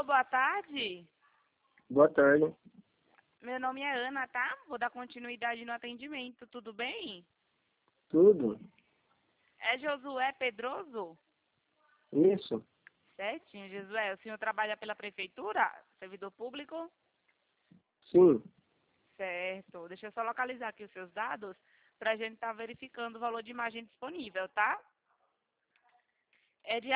boa tarde. Boa tarde. Meu nome é Ana, tá? Vou dar continuidade no atendimento, tudo bem? Tudo? É Josué Pedroso? Isso? Certinho, Josué. O senhor trabalha pela prefeitura? Servidor público? Sim. Certo. Deixa eu só localizar aqui os seus dados para a gente estar verificando o valor de imagem disponível, tá? É de